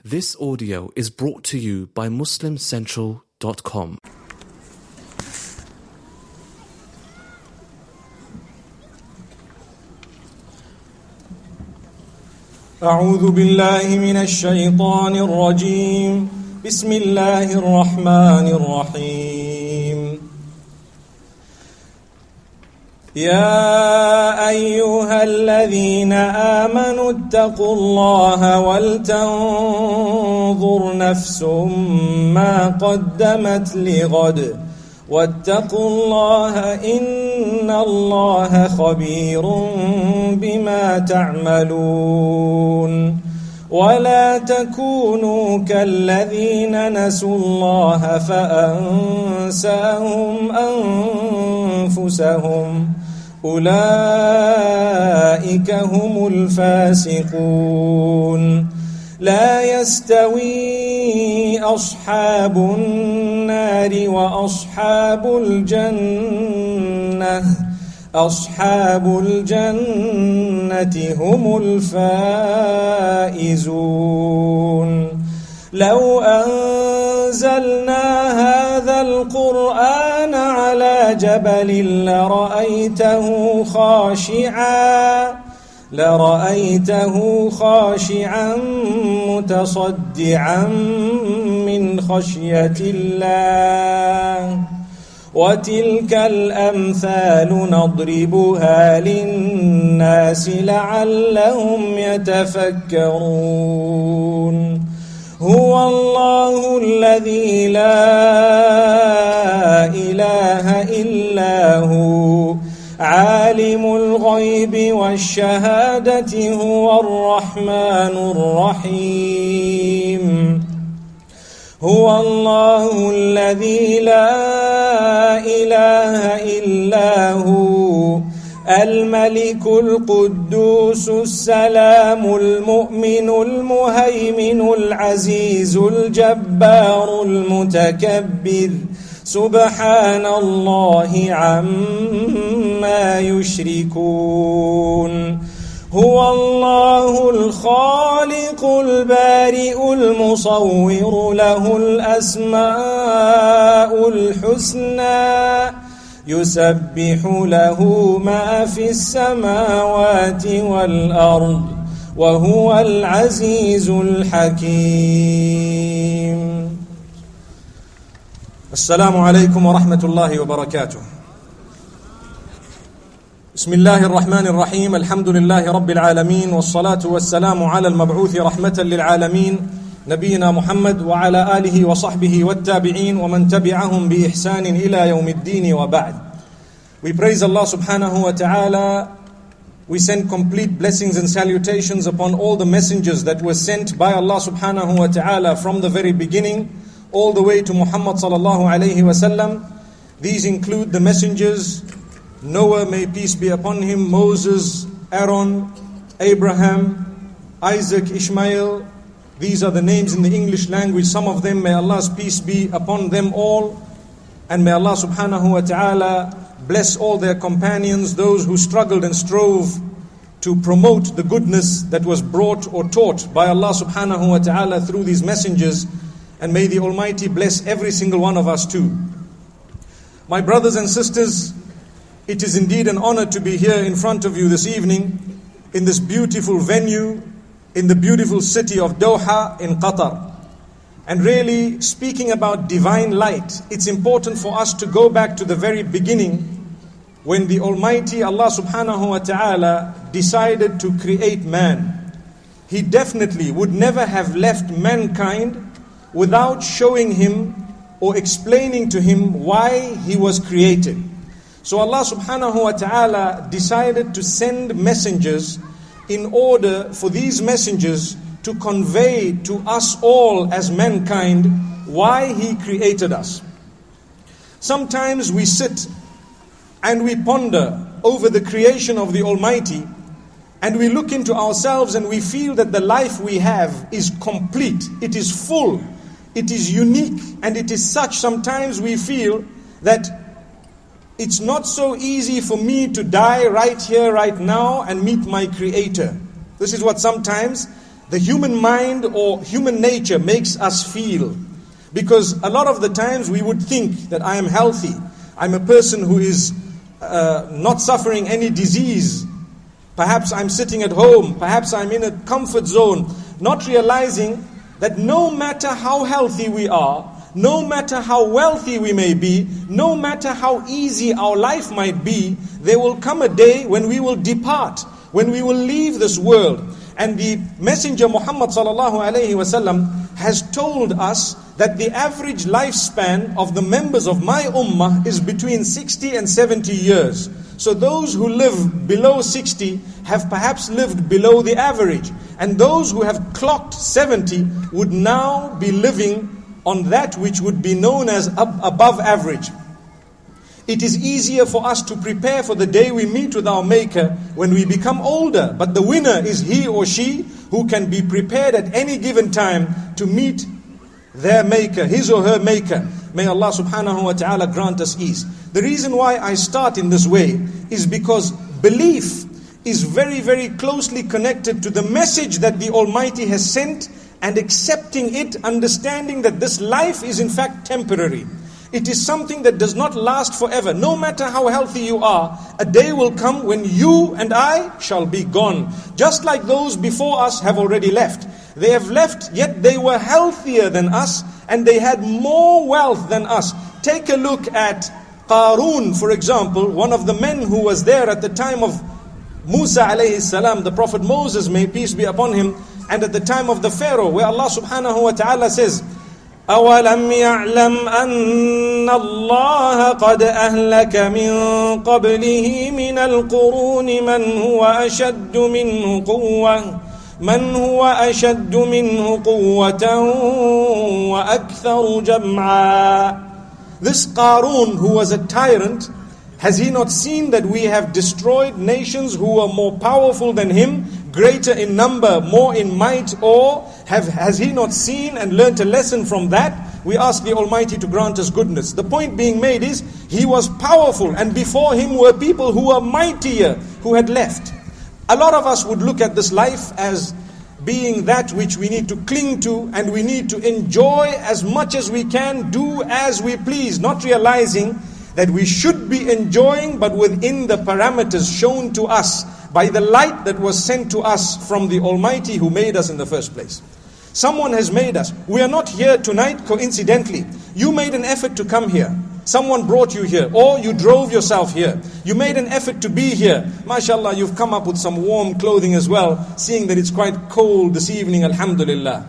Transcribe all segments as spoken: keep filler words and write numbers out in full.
This audio is brought to you by Muslim Central dot com. أعوذ بالله من الشيطان الرجيم. بسم الله الرحمن الرحيم. يا أيها الذين آمنوا اتقوا الله ولتنظر نفس ما قدمت لغد واتقوا الله إن الله خبير بما تعملون ولا تكونوا كالذين نسوا الله فأنساهم أنفسهم أولئك هم الفاسقون لا يستوي أصحاب النار وأصحاب الجنة أصحاب الجنة هم الفائزون لو أنزلنا هذا القرآن على جبل لرأيته خاشعا لرأيته خاشعا متصدعا من خشية الله وتلك الأمثال نضربها للناس لعلهم يتفكرون هو الله الذي لا إله إلا هو عالم الغيب والشهادة هو الرحمن الرحيم هو الله الذي لا إله إلا هو الملك القدوس السلام المؤمن المهيمن العزيز الجبار المتكبر سبحان الله عما يشركون هو الله الخالق البارئ المصور له الأسماء الحسنى يسبح له ما في السماوات والأرض وهو العزيز الحكيم. السلام عليكم ورحمة الله وبركاته. بسم الله الرحمن الرحيم. الحمد لله رب العالمين والصلاة والسلام على المبعوث رحمة للعالمين نبينا محمد وعلى آله وصحبه والتابعين ومن تبعهم بإحسان إلى يوم الدين وبعد. We praise Allah subhanahu wa ta'ala. We send complete blessings and salutations upon all the messengers that were sent by Allah subhanahu wa ta'ala from the very beginning all the way to Muhammad sallallahu alayhi wa sallam. These include the messengers Noah, may peace be upon him, Moses, Aaron, Abraham, Isaac, Ishmael. These are the names in the English language. Some of them, may Allah's peace be upon them all. And may Allah subhanahu wa ta'ala bless all their companions, those who struggled and strove to promote the goodness that was brought or taught by Allah subhanahu wa ta'ala through these messengers. And may the Almighty bless every single one of us too. My brothers and sisters, it is indeed an honor to be here in front of you this evening in this beautiful venue, in the beautiful city of Doha in Qatar. And really, speaking about divine light, it's important for us to go back to the very beginning when the Almighty Allah subhanahu wa ta'ala decided to create man. He definitely would never have left mankind without showing him or explaining to him why he was created. So Allah subhanahu wa ta'ala decided to send messengers in order for these messengers to convey to us all as mankind why He created us. Sometimes we sit and we ponder over the creation of the Almighty and we look into ourselves and we feel that the life we have is complete, it is full, it is unique, and it is such. Sometimes we feel that it's not so easy for me to die right here, right now, and meet my Creator. This is what sometimes the human mind or human nature makes us feel. Because a lot of the times we would think that I am healthy, I'm a person who is uh, not suffering any disease. Perhaps I'm sitting at home, perhaps I'm in a comfort zone, not realizing that no matter how healthy we are, no matter how wealthy we may be, no matter how easy our life might be, there will come a day when we will depart, when we will leave this world. And the Messenger Muhammad sallallahu alaihi wasallam has told us that the average lifespan of the members of my ummah is between sixty and seventy years. So those who live below sixty have perhaps lived below the average. And those who have clocked seventy would now be living on that which would be known as ab- above average. It is easier for us to prepare for the day we meet with our Maker when we become older. But the winner is he or she who can be prepared at any given time to meet their Maker, his or her Maker. May Allah subhanahu wa ta'ala grant us ease. The reason why I start in this way is because belief is very, very closely connected to the message that the Almighty has sent, and accepting it, understanding that this life is in fact temporary. It is something that does not last forever. No matter how healthy you are, a day will come when you and I shall be gone. Just like those before us have already left. They have left, yet they were healthier than us, and they had more wealth than us. Take a look at Qarun, for example, one of the men who was there at the time of Musa alayhi salam, the Prophet Moses, may peace be upon him, and at the time of the Pharaoh, where Allah subhanahu wa ta'ala says, أَوَلَمْ يَعْلَمْ أَنَّ اللَّهَ قَدْ أَهْلَكَ مِنْ قَبْلِهِ مِنَ الْقُرُونِ مَنْ هُوَ أَشَدُّ مِنْهُ قُوَّةً مَنْ هُوَ أَشَدُّ مِنْهُ قُوَّةً وَأَكْثَرُ جَمْعًا. This Qarun, who was a tyrant, has he not seen that we have destroyed nations who were more powerful than him, greater in number, more in might, or have, has he not seen and learnt a lesson from that? We ask the Almighty to grant us goodness. The point being made is, he was powerful, and before him were people who were mightier, who had left. A lot of us would look at this life as being that which we need to cling to, and we need to enjoy as much as we can, do as we please, not realizing that we should be enjoying, but within the parameters shown to us by the light that was sent to us from the Almighty who made us in the first place. Someone has made us. We are not here tonight coincidentally. You made an effort to come here. Someone brought you here, or you drove yourself here. You made an effort to be here. MashaAllah, you've come up with some warm clothing as well, seeing that it's quite cold this evening, alhamdulillah.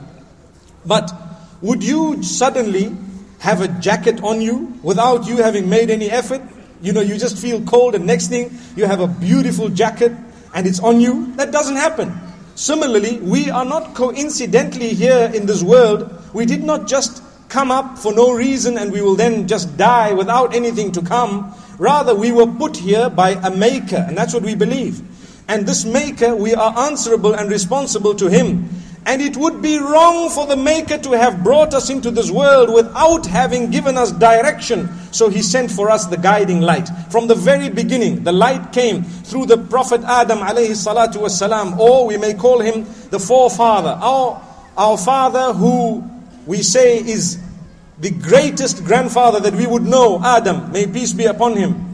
But would you suddenly have a jacket on you without you having made any effort? You know, you just feel cold, and next thing, you have a beautiful jacket and it's on you. That doesn't happen. Similarly, we are not coincidentally here in this world. We did not just come up for no reason and we will then just die without anything to come. Rather, we were put here by a maker, and that's what we believe. And this maker, we are answerable and responsible to him. And it would be wrong for the Maker to have brought us into this world without having given us direction. So He sent for us the guiding light. From the very beginning, the light came through the Prophet Adam alayhi salatu wassalam, or we may call him the forefather. Our, our father, who we say is the greatest grandfather that we would know, Adam, may peace be upon him.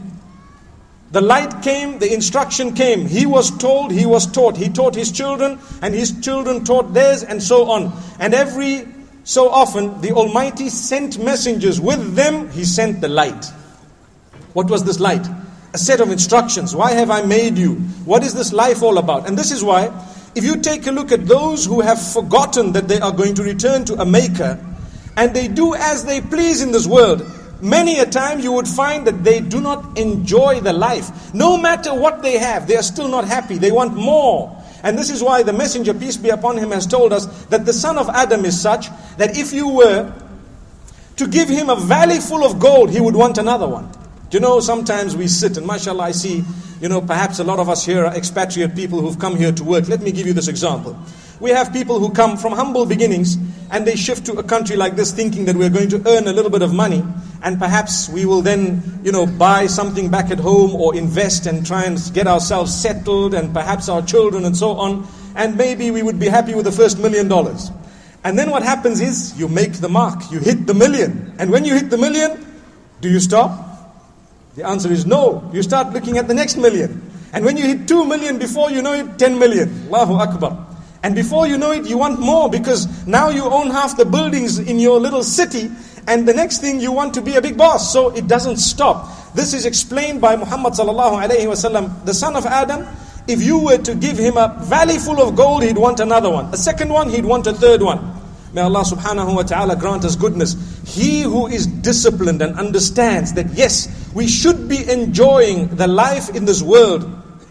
The light came, the instruction came. He was told, he was taught. He taught his children, and his children taught theirs, and so on. And every so often, the Almighty sent messengers. With them, He sent the light. What was this light? A set of instructions. Why have I made you? What is this life all about? And this is why, if you take a look at those who have forgotten that they are going to return to a Maker, and they do as they please in this world, many a time you would find that they do not enjoy the life. No matter what they have, they are still not happy. They want more. And this is why the Messenger, peace be upon him, has told us that the son of Adam is such that if you were to give him a valley full of gold, he would want another one. You know, sometimes we sit, and mashallah, I see, you know, perhaps a lot of us here are expatriate people who've come here to work. Let me give you this example. We have people who come from humble beginnings, and they shift to a country like this thinking that we're going to earn a little bit of money, and perhaps we will then, you know, buy something back at home or invest and try and get ourselves settled, and perhaps our children and so on. and maybe we would be happy with the first million dollars. And then what happens is, you make the mark, you hit the million. And when you hit the million, do you stop? The answer is no. You start looking at the next million. And when you hit two million, before you know it, ten million. Allahu Akbar. And before you know it, you want more, because now you own half the buildings in your little city, and the next thing you want to be a big boss. So it doesn't stop. This is explained by Muhammad sallallahu alayhi wasallam. The son of Adam, if you were to give him a valley full of gold, he'd want another one. A second one, he'd want a third one. May Allah subhanahu wa ta'ala grant us goodness. He who is disciplined and understands that yes, we should be enjoying the life in this world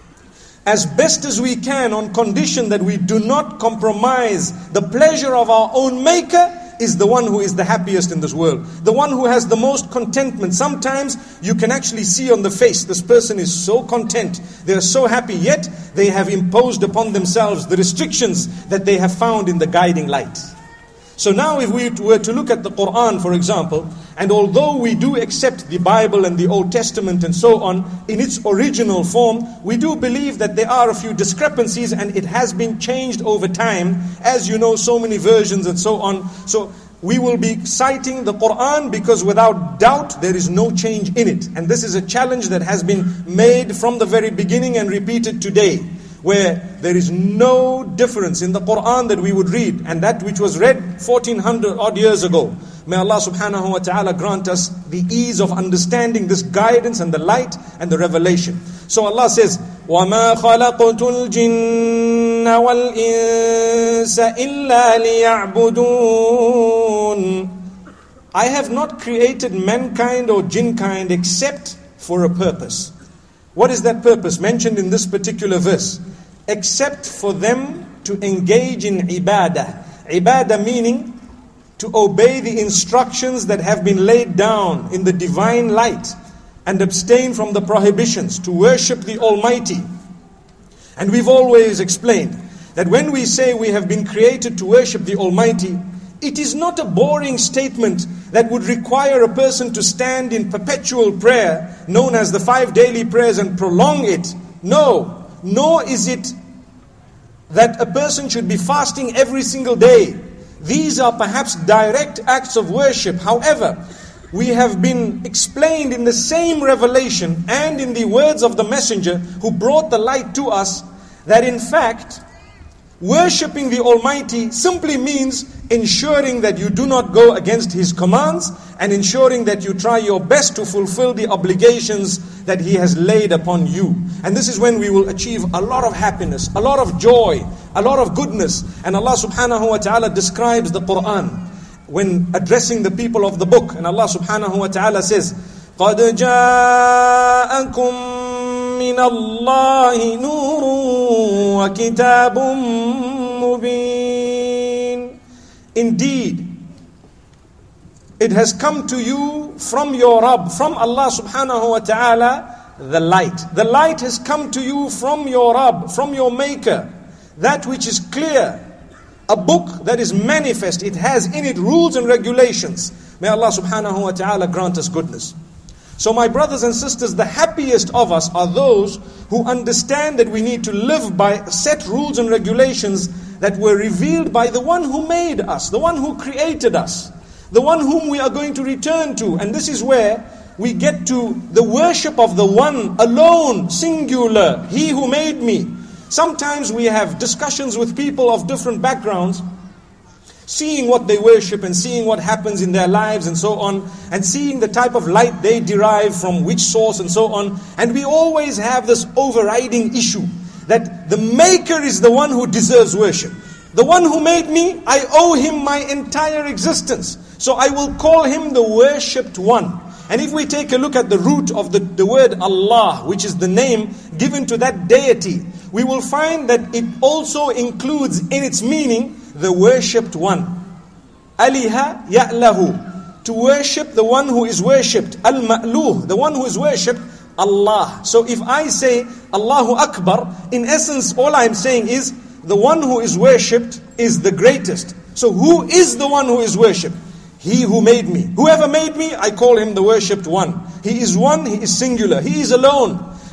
as best as we can, on condition that we do not compromise the pleasure of our own maker, is the one who is the happiest in this world. The one who has the most contentment. Sometimes you can actually see on the face, this person is so content, they are so happy, yet they have imposed upon themselves the restrictions that they have found in the guiding light. So now if we were to look at the Quran, for example, and although we do accept the Bible and the Old Testament and so on in its original form, we do believe that there are a few discrepancies, and it has been changed over time. As you know, so many versions and so on. So we will be citing the Quran because without doubt there is no change in it. And this is a challenge that has been made from the very beginning and repeated today, where there is no difference in the Quran that we would read and that which was read fourteen hundred odd years ago. May Allah subhanahu wa ta'ala grant us the ease of understanding this guidance and the light and the revelation. So Allah says, وَمَا خَلَقْتُ الْجِنَّ وَالْإِنسَ إِلَّا لِيَعْبُدُونَ. I have not created mankind or jinnkind except for a purpose. What is that purpose mentioned in this particular verse? Except for them to engage in ibadah. Ibadah meaning to obey the instructions that have been laid down in the divine light and abstain from the prohibitions, to worship the Almighty. And we've always explained that when we say we have been created to worship the Almighty, it is not a boring statement that would require a person to stand in perpetual prayer, known as the five daily prayers, and prolong it. No, nor is it that a person should be fasting every single day. These are perhaps direct acts of worship. However, we have been explained in the same revelation and in the words of the messenger who brought the light to us, that in fact, worshipping the Almighty simply means ensuring that you do not go against His commands, and ensuring that you try your best to fulfill the obligations that He has laid upon you. And this is when we will achieve a lot of happiness, a lot of joy, a lot of goodness. And Allah subhanahu wa ta'ala describes the Quran when addressing the people of the book. And Allah subhanahu wa ta'ala says, قَدْ جَاءَكُم مِّنَ اللَّهِ نُورٌ وَكِتَابٌ مُبِينٌ. Indeed, it has come to you from your Rabb, from Allah subhanahu wa ta'ala, the light. The light has come to you from your Rabb, from your Maker. That which is clear. A book that is manifest. It has in it rules and regulations. May Allah subhanahu wa ta'ala grant us goodness. So my brothers and sisters, the happiest of us are those who understand that we need to live by set rules and regulations that were revealed by the one who made us, the one who created us, the one whom we are going to return to. And this is where we get to the worship of the one alone, singular, He who made me. Sometimes we have discussions with people of different backgrounds, seeing what they worship and seeing what happens in their lives and so on, and seeing the type of light they derive from which source and so on. And we always have this overriding issue that the Maker is the one who deserves worship. The one who made me, I owe Him my entire existence. So I will call Him the worshipped one. And if we take a look at the root of the, the word Allah, which is the name given to that deity, we will find that it also includes in its meaning the worshipped one. Aliha ya'lahu, to worship the one who is worshipped. Al-ma'luh, the one who is worshipped, Allah. So if I say Allahu Akbar, in essence all I'm saying is the one who is worshipped is the greatest. So who is the one who is worshipped? He who made me. Whoever made me, I call Him the worshipped one. He is one, He is singular, He is alone.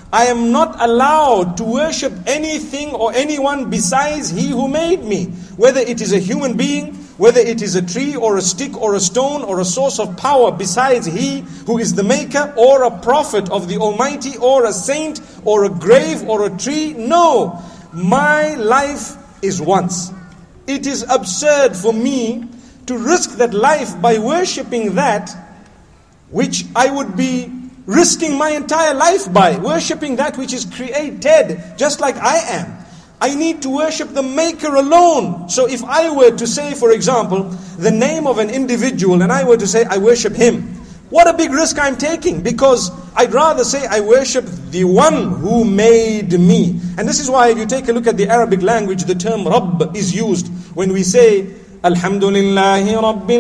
I am not allowed to worship anything or anyone besides He who made me. Whether it is a human being, whether it is a tree or a stick or a stone or a source of power besides He who is the maker, or a prophet of the Almighty, or a saint, or a grave, or a tree. No, my life is once. It is absurd for me to risk that life by worshipping that which I would be risking my entire life by, worshipping that which is created just like I am. I need to worship the Maker alone. So if I were to say, for example, the name of an individual, and I were to say, I worship him, what a big risk I'm taking, because I'd rather say I worship the one who made me. And this is why if you take a look at the Arabic language, the term Rabb is used when we say, Alhamdulillahi Rabbil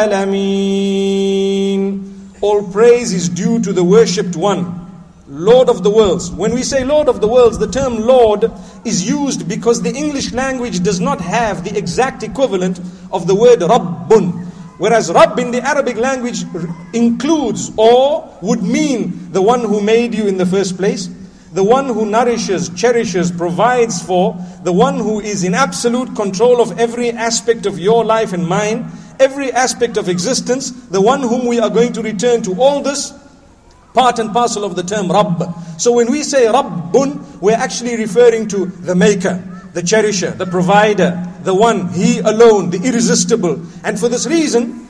Alameen. All praise is due to the worshipped one, Lord of the worlds. When we say Lord of the worlds, the term Lord is used because the English language does not have the exact equivalent of the word Rabbun. Whereas Rabb in the Arabic language includes or would mean the one who made you in the first place, the one who nourishes, cherishes, provides for, the one who is in absolute control of every aspect of your life and mine, every aspect of existence, the one whom we are going to return to. All this part and parcel of the term Rabb. So when we say Rabbun, we're actually referring to the maker, the cherisher, the provider, the one, He alone, the irresistible. And for this reason,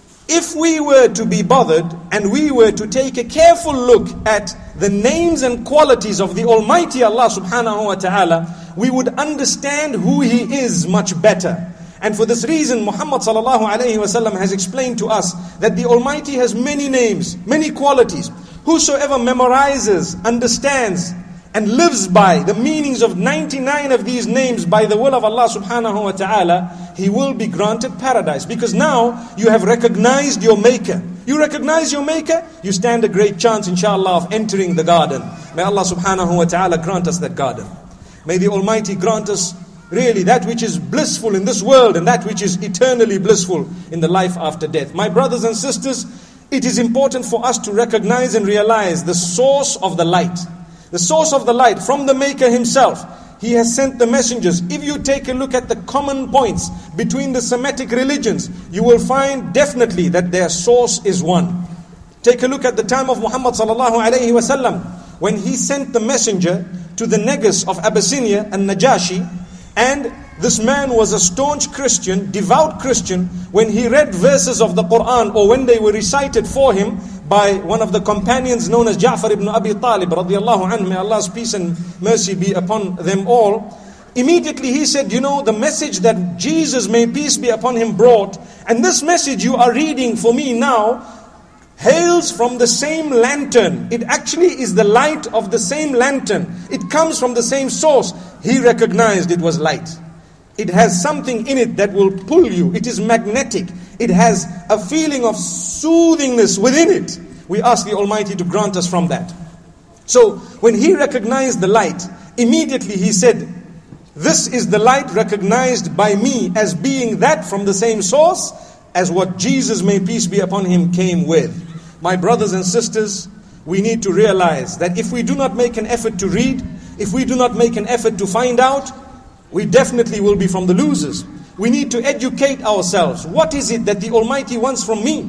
if we were to be bothered and we were to take a careful look at the names and qualities of the Almighty Allah subhanahu wa ta'ala, we would understand who He is much better. And for this reason, Muhammad sallallahu alayhi wa sallam has explained to us that the Almighty has many names, many qualities. Whosoever memorizes, understands, and lives by the meanings of ninety-nine of these names by the will of Allah subhanahu wa ta'ala, he will be granted paradise. Because now you have recognized your Maker. You recognize your Maker, you stand a great chance inshallah of entering the garden. May Allah subhanahu wa ta'ala grant us that garden. May the Almighty grant us really that which is blissful in this world and that which is eternally blissful in the life after death. My brothers and sisters, it is important for us to recognize and realize the source of the light. The source of the light from the Maker Himself. He has sent the messengers. If you take a look at the common points between the Semitic religions, you will find definitely that their source is one. Take a look at the time of Muhammad sallallahu alayhi wa sallam, when he sent the messenger to the Negus of Abyssinia and Najashi, and this man was a staunch Christian, devout Christian. When he read verses of the Quran, or when they were recited for him by one of the companions known as Ja'far ibn Abi Talib radiallahu anhu, may Allah's peace and mercy be upon them all, immediately he said, you know, the message that Jesus, may peace be upon him, brought, and this message you are reading for me now, hails from the same lantern. It actually is the light of the same lantern. It comes from the same source. He recognized it was light. It has something in it that will pull you. It is magnetic. It has a feeling of soothingness within it. We ask the Almighty to grant us from that. So when he recognized the light, immediately he said, this is the light recognized by me as being that from the same source as what Jesus, may peace be upon him, came with. My brothers and sisters, we need to realize that if we do not make an effort to read, if we do not make an effort to find out, we definitely will be from the losers. We need to educate ourselves. What is it that the Almighty wants from me?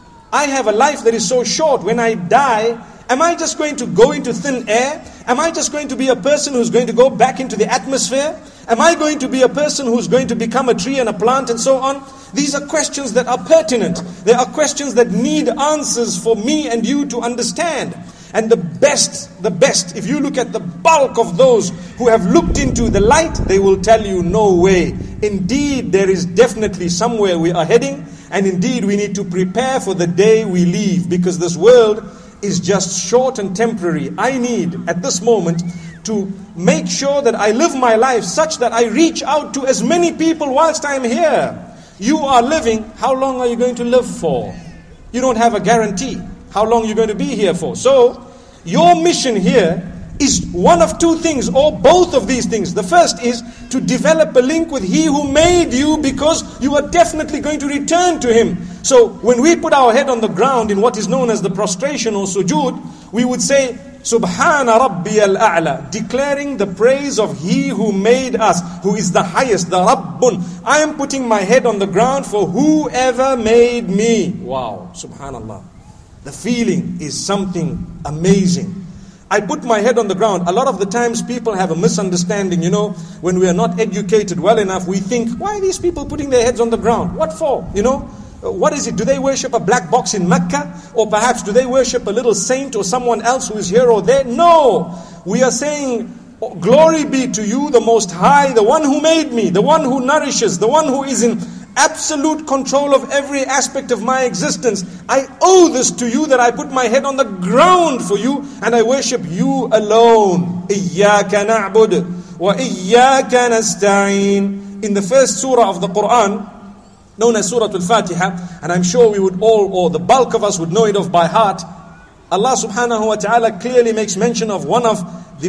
I have a life that is so short. When I die, am I just going to go into thin air? Am I just going to be a person who's going to go back into the atmosphere? Am I going to be a person who's going to become a tree and a plant and so on? These are questions that are pertinent. They are questions that need answers for me and you to understand. And the best, the best, if you look at the bulk of those who have looked into the light, they will tell you, no way. Indeed, there is definitely somewhere we are heading. And indeed, we need to prepare for the day we leave. Because this world is just short and temporary. I need, at this moment, to make sure that I live my life such that I reach out to as many people whilst I'm here. You are living, how long are you going to live for? You don't have a guarantee how long you're going to be here for. So, your mission here is one of two things, or both of these things. The first is to develop a link with He who made you, because you are definitely going to return to Him. So, when we put our head on the ground in what is known as the prostration or sujood, we would say, Subhana Rabbiyal A'la, declaring the praise of He who made us, who is the highest, the Rabbun. I am putting my head on the ground for whoever made me. Wow, Subhanallah. The feeling is something amazing. I put my head on the ground. A lot of the times people have a misunderstanding, you know, when we are not educated well enough, we think, why are these people putting their heads on the ground? What for? You know, what is it? Do they worship a black box in Mecca? Or perhaps do they worship a little saint or someone else who is here or there? No! We are saying, glory be to you, the Most High, the one who made me, the one who nourishes, the one who is in absolute control of every aspect of my existence. I owe this to you that I put my head on the ground for you and I worship you alone. Iyyaka na'bud wa iyyaka nasta'in. In the first surah of the Quran, known as Surah Al-Fatiha, and I'm sure we would all, or the bulk of us would know it off by heart, Allah subhanahu wa ta'ala clearly makes mention of one of the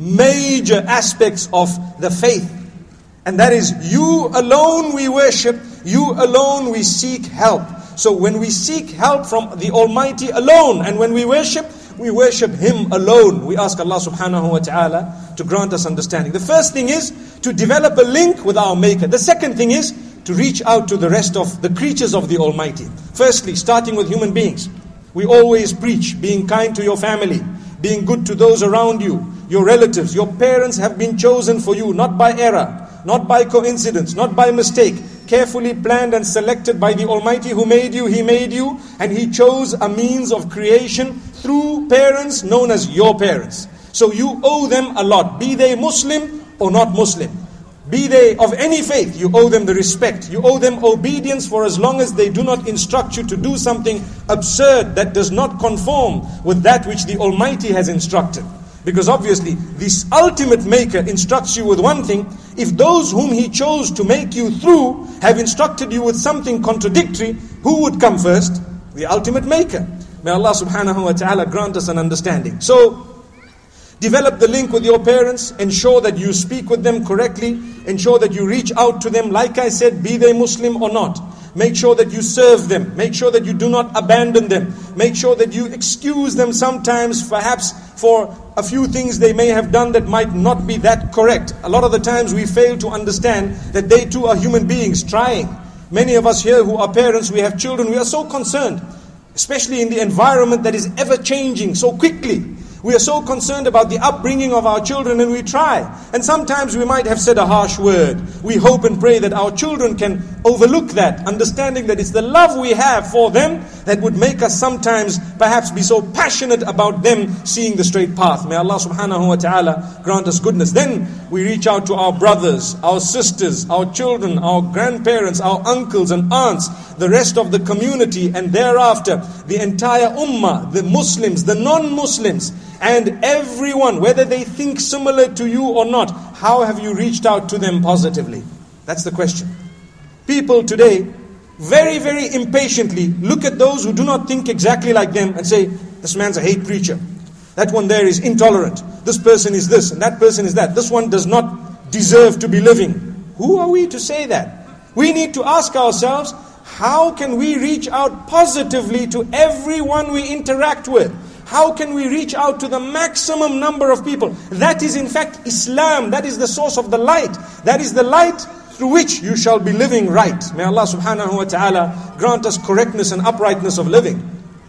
major aspects of the faith. And that is, you alone we worship, you alone we seek help. So when we seek help from the Almighty alone, and when we worship, we worship Him alone. We ask Allah subhanahu wa ta'ala to grant us understanding. The first thing is to develop a link with our Maker. The second thing is to reach out to the rest of the creatures of the Almighty. Firstly, starting with human beings. We always preach being kind to your family, being good to those around you, your relatives. Your parents have been chosen for you, not by error, not by coincidence, not by mistake. Carefully planned and selected by the Almighty who made you. He made you and He chose a means of creation through parents known as your parents. So you owe them a lot, be they Muslim or not Muslim. Be they of any faith, you owe them the respect. You owe them obedience for as long as they do not instruct you to do something absurd that does not conform with that which the Almighty has instructed. Because obviously, this ultimate Maker instructs you with one thing. If those whom He chose to make you through have instructed you with something contradictory, who would come first? The ultimate Maker. May Allah subhanahu wa ta'ala grant us an understanding. So, develop the link with your parents. Ensure that you speak with them correctly. Ensure that you reach out to them. Like I said, be they Muslim or not. Make sure that you serve them. Make sure that you do not abandon them. Make sure that you excuse them sometimes, perhaps for a few things they may have done that might not be that correct. A lot of the times we fail to understand that they too are human beings trying. Many of us here who are parents, we have children, we are so concerned, especially in the environment that is ever changing so quickly. We are so concerned about the upbringing of our children, and we try. And sometimes we might have said a harsh word. We hope and pray that our children can overlook that, understanding that it's the love we have for them that would make us sometimes perhaps be so passionate about them seeing the straight path. May Allah subhanahu wa ta'ala grant us goodness. Then we reach out to our brothers, our sisters, our children, our grandparents, our uncles and aunts, the rest of the community, and thereafter the entire ummah, the Muslims, the non-Muslims, and everyone, whether they think similar to you or not. How have you reached out to them positively? That's the question. People today very, very impatiently look at those who do not think exactly like them and say, this man's a hate preacher. That one there is intolerant. This person is this and that person is that. This one does not deserve to be living. Who are we to say that? We need to ask ourselves, how can we reach out positively to everyone we interact with? How can we reach out to the maximum number of people? That is in fact Islam. That is the source of the light. That is the light through which you shall be living right. May Allah subhanahu wa ta'ala grant us correctness and uprightness of living.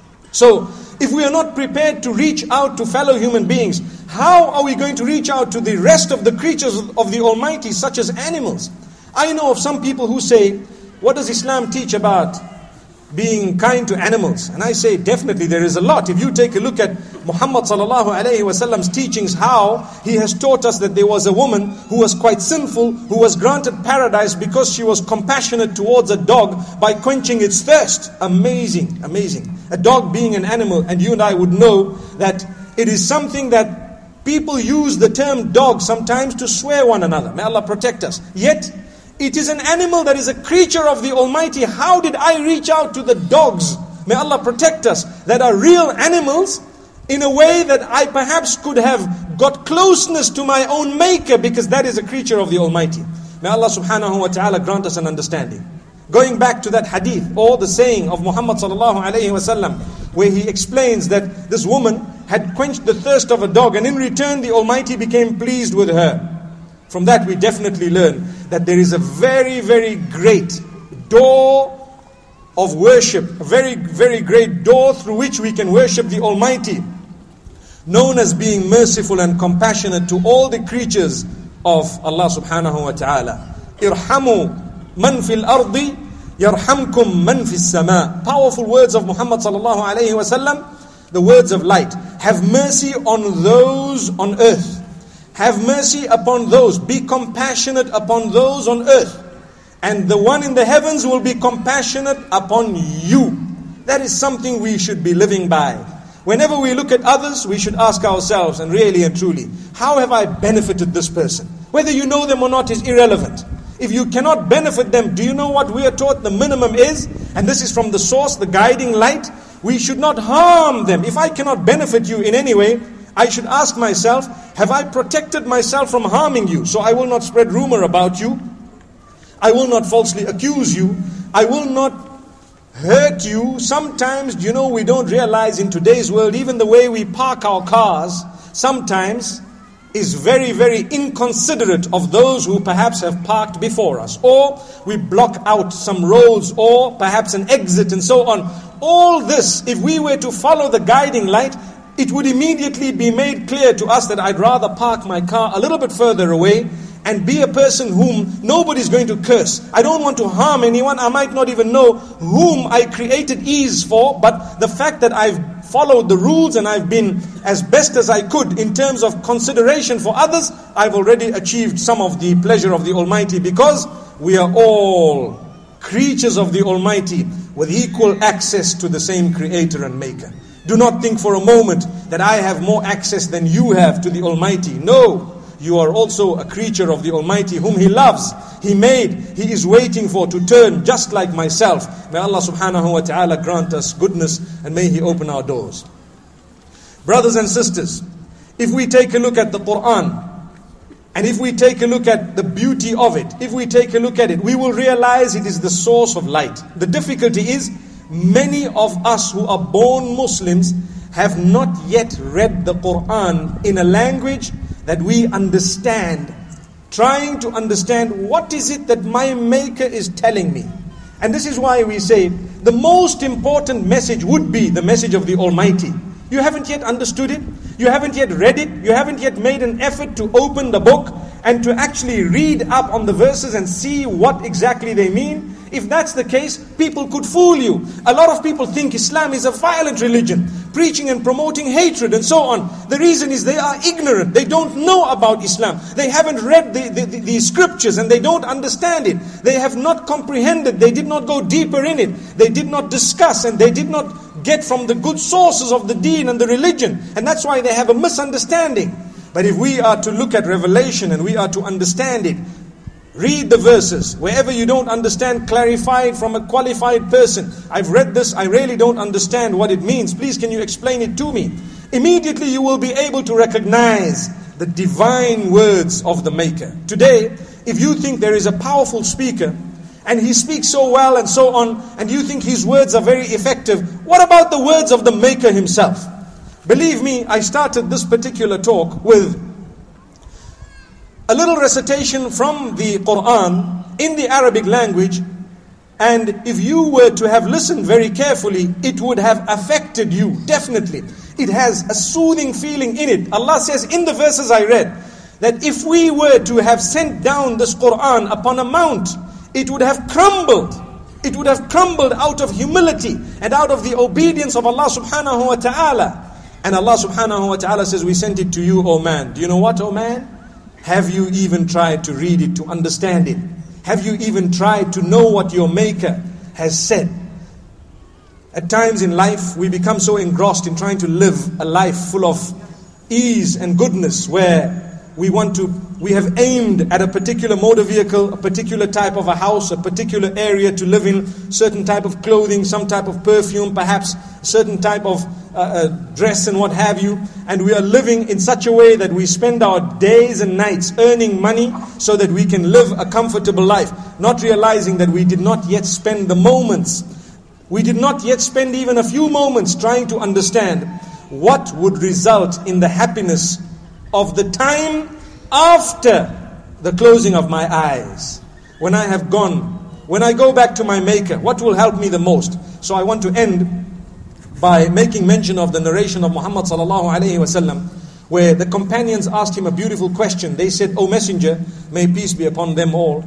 So, if we are not prepared to reach out to fellow human beings, how are we going to reach out to the rest of the creatures of the Almighty, such as animals? I know of some people who say, what does Islam teach about being kind to animals? And I say, definitely there is a lot. If you take a look at Muhammad sallallahu alayhi wa sallam's teachings, how he has taught us that there was a woman who was quite sinful, who was granted paradise because she was compassionate towards a dog by quenching its thirst. Amazing, amazing. A dog being an animal, and you and I would know that it is something that people use the term dog sometimes to swear one another. May Allah protect us. Yet, it is an animal that is a creature of the Almighty. How did I reach out to the dogs? May Allah protect us. That are real animals in a way that I perhaps could have got closeness to my own Maker, because that is a creature of the Almighty. May Allah subhanahu wa ta'ala grant us an understanding. Going back to that hadith or the saying of Muhammad sallallahu alayhi wa sallam, where he explains that this woman had quenched the thirst of a dog, and in return the Almighty became pleased with her. From that we definitely learn that there is a very, very great door of worship, a very, very great door through which we can worship the Almighty, known as being merciful and compassionate to all the creatures of Allah subhanahu wa ta'ala. Irhamu man fil ardi yarhamkum man fis sama. Powerful words of Muhammad sallallahu alayhi wa sallam, the words of light. Have mercy on those on earth. Have mercy upon those. Be compassionate upon those on earth. And the one in the heavens will be compassionate upon you. That is something we should be living by. Whenever we look at others, we should ask ourselves, and really and truly, how have I benefited this person? Whether you know them or not is irrelevant. If you cannot benefit them, do you know what we are taught the minimum is? And this is from the source, the guiding light. We should not harm them. If I cannot benefit you in any way, I should ask myself, have I protected myself from harming you? So I will not spread rumor about you. I will not falsely accuse you. I will not hurt you. Sometimes, you know, we don't realize in today's world, even the way we park our cars, sometimes is very, very inconsiderate of those who perhaps have parked before us. Or we block out some roads or perhaps an exit and so on. All this, if we were to follow the guiding light, it would immediately be made clear to us that I'd rather park my car a little bit further away and be a person whom nobody's going to curse. I don't want to harm anyone. I might not even know whom I created ease for, but the fact that I've followed the rules and I've been as best as I could in terms of consideration for others, I've already achieved some of the pleasure of the Almighty, because we are all creatures of the Almighty with equal access to the same Creator and Maker. Do not think for a moment that I have more access than you have to the Almighty. No, you are also a creature of the Almighty whom He loves, He made, He is waiting for to turn just like myself. May Allah subhanahu wa ta'ala grant us goodness, and may He open our doors. Brothers and sisters, if we take a look at the Quran, and if we take a look at the beauty of it, if we take a look at it, we will realize it is the source of light. The difficulty is, many of us who are born Muslims have not yet read the Quran in a language that we understand, trying to understand what is it that my Maker is telling me. And this is why we say the most important message would be the message of the Almighty. You haven't yet understood it, you haven't yet read it, you haven't yet made an effort to open the book and to actually read up on the verses and see what exactly they mean. If that's the case, people could fool you. A lot of people think Islam is a violent religion, preaching and promoting hatred and so on. The reason is they are ignorant. They don't know about Islam. They haven't read the, the, the, the scriptures and they don't understand it. They have not comprehended. They did not go deeper in it. They did not discuss and they did not get from the good sources of the deen and the religion. And that's why they have a misunderstanding. But if we are to look at Revelation and we are to understand it, read the verses. Wherever you don't understand, clarify it from a qualified person. I've read this, I really don't understand what it means. Please, can you explain it to me? Immediately you will be able to recognize the divine words of the Maker. Today, if you think there is a powerful speaker, and he speaks so well and so on, and you think his words are very effective, what about the words of the Maker Himself? Believe me, I started this particular talk with a little recitation from the Quran in the Arabic language, and if you were to have listened very carefully, it would have affected you, definitely. It has a soothing feeling in it. Allah says in the verses I read, that if we were to have sent down this Quran upon a mount, it would have crumbled. It would have crumbled out of humility and out of the obedience of Allah subhanahu wa ta'ala. And Allah subhanahu wa ta'ala says, we sent it to you, O man. Do you know what, O man? Have you even tried to read it, to understand it? Have you even tried to know what your Maker has said? At times in life, we become so engrossed in trying to live a life full of ease and goodness, where we want to, we have aimed at a particular motor vehicle, a particular type of a house, a particular area to live in, certain type of clothing, some type of perfume, perhaps certain type of uh, uh, dress and what have you. And we are living in such a way that we spend our days and nights earning money so that we can live a comfortable life, not realizing that we did not yet spend the moments. We did not yet spend even a few moments trying to understand what would result in the happiness of the time after the closing of my eyes. When I have gone, when I go back to my Maker, what will help me the most? So I want to end by making mention of the narration of Muhammad sallallahu alaihi wasallam, where the companions asked him a beautiful question. They said, "O Messenger, may peace be upon them all,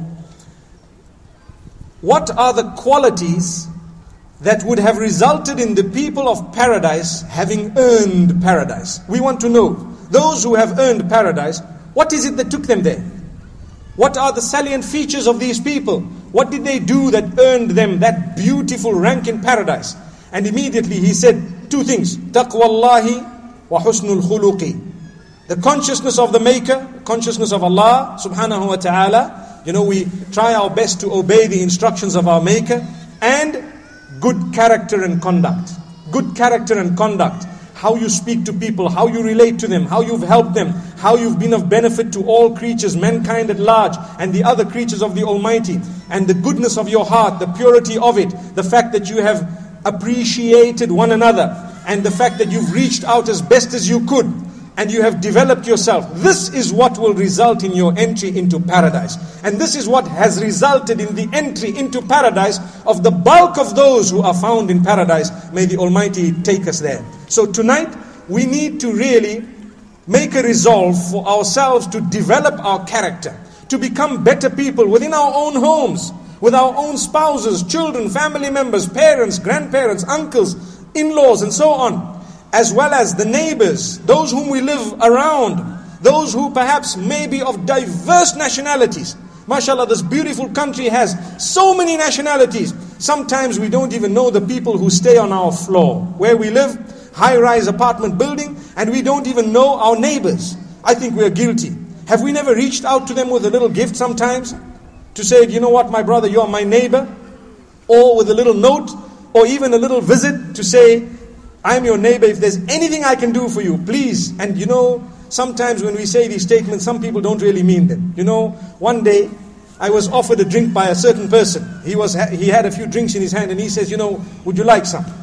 what are the qualities that would have resulted in the people of paradise having earned paradise?" We want to know, those who have earned paradise, what is it that took them there? What are the salient features of these people? What did they do that earned them that beautiful rank in paradise? And immediately he said two things: taqwallahi wa husnul khuluqi. The consciousness of the Maker, consciousness of Allah subhanahu wa ta'ala. You know, we try our best to obey the instructions of our Maker. And good character and conduct. Good character and conduct. How you speak to people, how you relate to them, how you've helped them, how you've been of benefit to all creatures, mankind at large, and the other creatures of the Almighty. And the goodness of your heart, the purity of it, the fact that you have appreciated one another, and the fact that you've reached out as best as you could, and you have developed yourself. This is what will result in your entry into paradise. And this is what has resulted in the entry into paradise of the bulk of those who are found in paradise. May the Almighty take us there. So tonight, we need to really make a resolve for ourselves to develop our character, to become better people within our own homes, with our own spouses, children, family members, parents, grandparents, uncles, in-laws, and so on. As well as the neighbors, those whom we live around, those who perhaps may be of diverse nationalities. MashaAllah, this beautiful country has so many nationalities. Sometimes we don't even know the people who stay on our floor. Where we live, high-rise apartment building, and we don't even know our neighbors. I think we are guilty. Have we never reached out to them with a little gift sometimes? To say, you know what, my brother, you are my neighbor? Or with a little note, or even a little visit to say, I am your neighbor, if there's anything I can do for you, please. And you know, sometimes when we say these statements, some people don't really mean them. You know, one day, I was offered a drink by a certain person. He was he had a few drinks in his hand, and he says, you know, would you like some?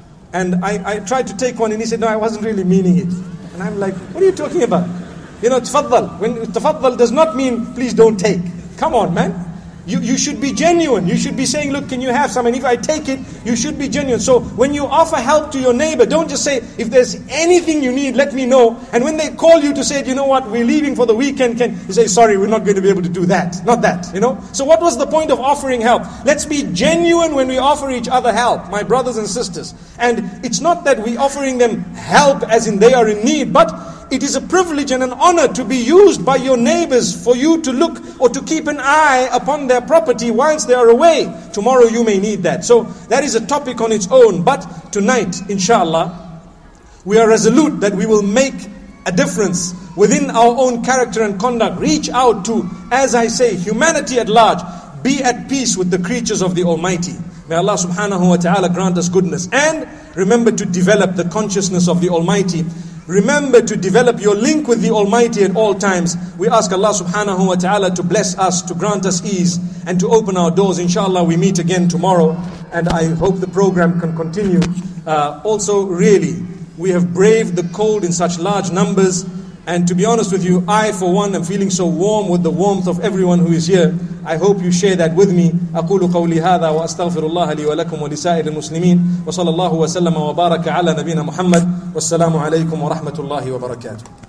And I, I tried to take one, and he said, no, I wasn't really meaning it. And I'm like, what are you talking about? You know, tafaddal. When tafaddal does not mean, please don't take. Come on, man. You, you should be genuine. You should be saying, look, can you have some? And if I take it, you should be genuine. So when you offer help to your neighbor, don't just say, if there's anything you need, let me know. And when they call you to say, you know what, we're leaving for the weekend, can you say, sorry, we're not going to be able to do that. Not that, you know. So what was the point of offering help? Let's be genuine when we offer each other help, my brothers and sisters. And it's not that we're offering them help as in they are in need, but it is a privilege and an honor to be used by your neighbors for you to look or to keep an eye upon their property whilst they are away. Tomorrow you may need that. So that is a topic on its own. But tonight, inshallah, we are resolute that we will make a difference within our own character and conduct. Reach out to, as I say, humanity at large. Be at peace with the creatures of the Almighty. May Allah subhanahu wa ta'ala grant us goodness. And remember to develop the consciousness of the Almighty. Remember to develop your link with the Almighty at all times. We ask Allah subhanahu wa ta'ala to bless us, to grant us ease, and to open our doors. Inshallah, we meet again tomorrow. And I hope the program can continue. Uh, also, really, we have braved the cold in such large numbers. And to be honest with you, I, for one, am feeling so warm with the warmth of everyone who is here. I hope you share that with me. أقول قولي هذا وأستغفر الله لي ولكم ولسائر المسلمين وصلى الله وسلم وبارك على نبينا محمد والسلام عليكم ورحمة الله وبركاته.